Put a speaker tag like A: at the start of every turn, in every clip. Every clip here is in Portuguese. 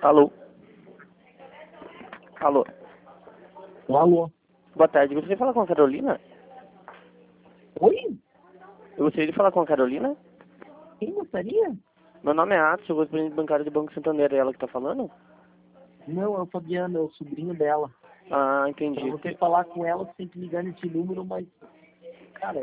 A: Alô? Alô?
B: Alô?
A: Boa tarde. Gostaria de falar com a Carolina?
B: Oi?
A: Eu gostaria de falar com a Carolina?
B: Quem gostaria?
A: Meu nome é Atos, eu sou presidente bancário do Banco Santander. É ela que tá falando?
B: Não, é o Fabiano, é o sobrinho dela.
A: Ah,
B: Pra
A: entendi.
B: você falar com ela, você tem que ligar nesse número, mas, cara,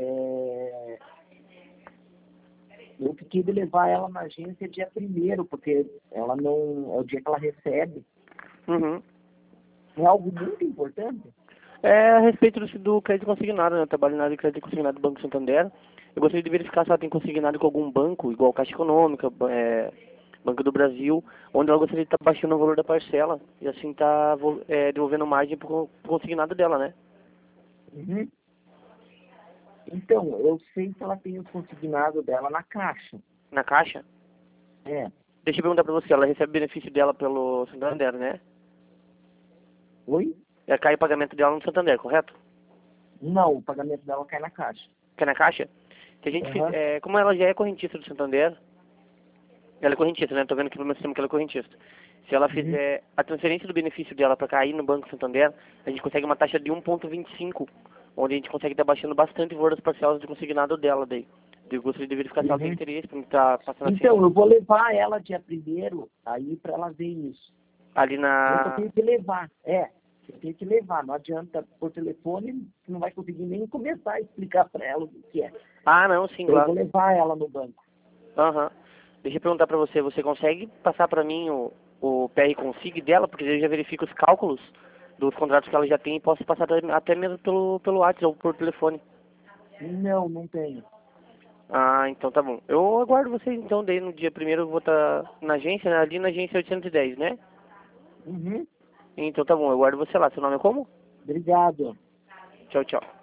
B: eu fiquei de levar ela na agência dia 1º, porque ela não. É o dia que ela recebe.
A: Uhum.
B: É algo muito importante.
A: É a respeito do crédito consignado, né? Eu trabalho na área de crédito consignado do Banco Santander. Eu gostaria de verificar se ela tem consignado com algum banco, igual Caixa Econômica, Banco do Brasil, onde ela gostaria de estar baixando o valor da parcela e assim estar devolvendo margem pro consignado dela, né?
B: Uhum. Então, eu sei que ela tem o consignado dela na Caixa.
A: Na Caixa?
B: É.
A: Deixa eu perguntar pra você, ela recebe benefício dela pelo Santander, né?
B: Oi?
A: Cai o pagamento dela no Santander, correto?
B: Não, o pagamento dela cai na Caixa.
A: Cai na Caixa? Se a gente
B: Aham.
A: como ela já é correntista do Santander, ela é correntista, né? Tô vendo aqui no meu sistema que ela é correntista. Se ela
B: Uhum.
A: fizer a transferência do benefício dela para cair no Banco Santander, a gente consegue uma taxa de 1,25, onde a gente consegue estar baixando bastante o valor das parcelas de consignado dela daí. Eu gostaria de verificar se ela tem
B: Uhum.
A: interesse para estar passando assim
B: Então, eu vou levar ela dia 1º aí para ela ver isso.
A: ali
B: Eu só
A: na...
B: tenho que levar. Eu tenho que levar. Não adianta por telefone, você não vai conseguir nem começar a explicar para ela o que é.
A: Ah, não, sim,
B: Então, eu vou
A: claro.
B: levar ela no banco.
A: Aham. Deixa eu perguntar para você, você consegue passar para mim o PR Config dela? Porque eu já verifico os cálculos dos contratos que ela já tem e posso passar até mesmo pelo WhatsApp ou por telefone.
B: Não, não tenho.
A: Ah, então tá bom. Eu aguardo vocês então, daí no dia 1º eu vou estar na agência, né? Ali na agência 810, né?
B: Uhum.
A: Então tá bom, eu aguardo você lá. Seu nome é como?
B: Obrigado.
A: Tchau, tchau.